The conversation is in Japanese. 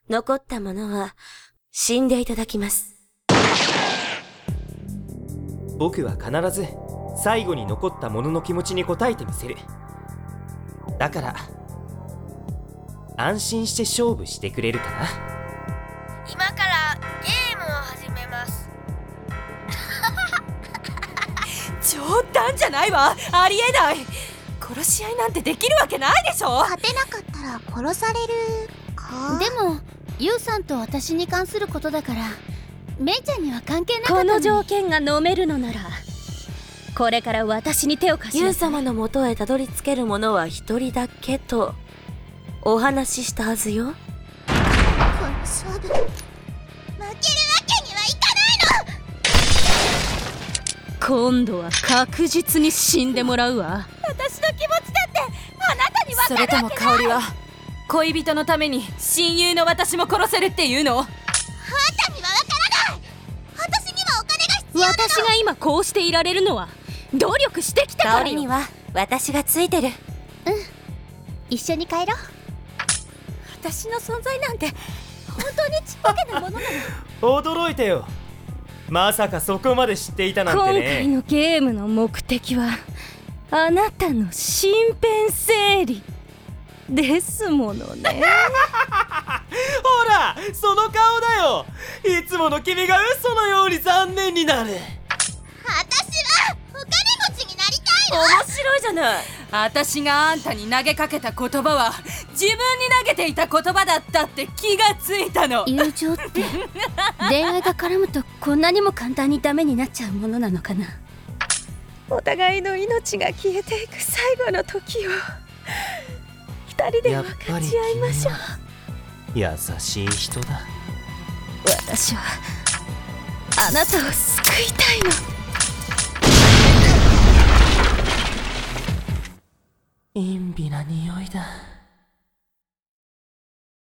残った者は死んでいただきます。 僕は必ず最後に残った者の気持ちに応えてみせる。だから安心して勝負してくれるかな。 今からゲームを始めます。 冗談じゃないわ。ありえない。殺し合いなんてできるわけないでしょ。 勝てなかったら殺されるか。 でもユウさんと私に関することだからメイちゃんには関係なかったのに。 この条件が飲めるのならこれから私に手を貸しユウなさい。 様の元へたどり着ける者は一人だけとお話ししたはずよ。 この勝負負けるわけにはいかないの。 今度は確実に死んでもらうわ。 私の気持ちだってあなたに分かるわけない。それとも香織は恋人のために親友の私も殺せるっていうの？ あんたには分からない。私にはお金が必要なの。 私が今こうしていられるのは努力してきたからよ。 香りには私がついてる。 一緒に帰ろう。 私の存在なんて本当にちっぽけなものなの。 驚いたよ。まさかそこまで知っていたなんて今ね。 回のゲームの目的はあなたの身辺整理ですものね。 ほらその顔だよ。いつもの君が嘘のように残念になる。 私はお金持ちになりたいの。 面白いじゃない。私があんたに投げかけた言葉は自分に投げていた言葉だったって気がついたの。 友情って恋愛が絡むとこんなにも簡単にダメになっちゃうものなのかな。 お互いの命が消えていく最後の時を二人で分かち合いましょう。 優しい人だ。 私はあなたを救いたいの。 陰微な匂いだ。